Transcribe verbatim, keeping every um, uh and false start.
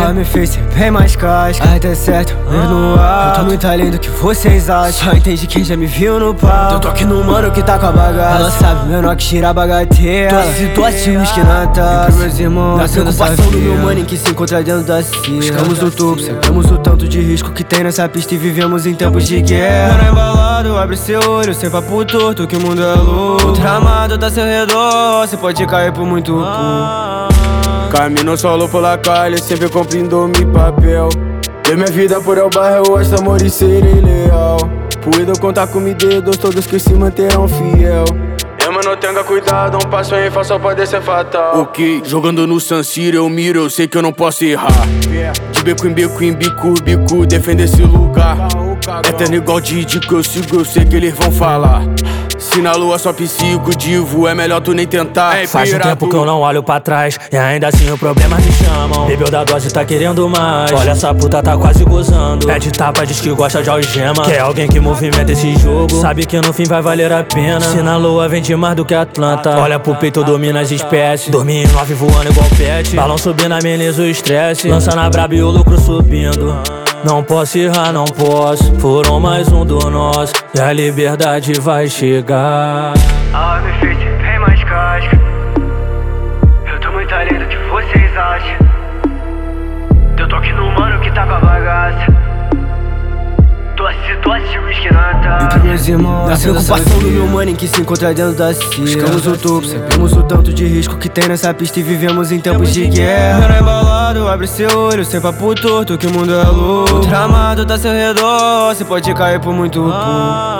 Ela me fez ser bem mais casca. Ai, tá certo, mesmo no ar. Eu tô muito além do que vocês acham. Só entende quem já me viu no pau. Eu tô aqui no mano que tá com a bagaça. Ela sabe, menor que tira a bagatela. Doce, doce, uísque na taça. E pros meus irmãos, na preocupação do meu mano que se encontra dentro da cia. Buscamos o topo, sabemos o tanto de risco que tem nessa pista e vivemos em tempos de guerra. Mano embalado, abre seu olho, sem papo torto, que o mundo é louco. O tramado tá ao seu redor, cê pode cair por muito pouco. Camino solo por la calle, sempre cumprindo mi papel. De minha vida por el bairro, gosto amor e serei leal. Puedo contar com meus dedos, todos que se manterão fiel. Mano, tenha cuidado, um passo em falso pode ser fatal. Ok, jogando no San Siro eu miro, eu sei que eu não posso errar. De beco em beco, em bico, bico, defender esse lugar. Eterno igual Didi que eu sigo, eu sei que eles vão falar. Se na lua só psico, divo, é melhor tu nem tentar. Ei, faz um tempo que eu não olho pra trás e ainda assim os problemas me chamam. Bebeu da dose, tá querendo mais. Olha essa puta, tá quase gozando. Pede tapa, diz que gosta de algema. Quer alguém que movimenta esse jogo, sabe que no fim vai valer a pena. Se na lua vende mais do que Atlanta. Olha pro peito, domina as espécies. Dormi em nove voando igual pet. Balão subindo, ameniza o estresse. Lança na braba e o lucro subindo. Não posso errar, não posso. Foram mais um do nosso e a liberdade vai chegar. Ela me fez ser bem mais casca. Eu tô muito além do que vocês acham. Eu tô aqui no mano que tá com a bagaça. Doce, doce, uísque na taça. E pros meus irmãos, na preocupação do meu mano que se encontra dentro da cia. Buscamos o topo, sabemos o tanto de risco que tem nessa pista e vivemos em tempos de guerra. Mano embalado, abre seu olho, sem papo torto, que o mundo é louco. O tramado tá ao seu redor, cê pode cair por muito pouco.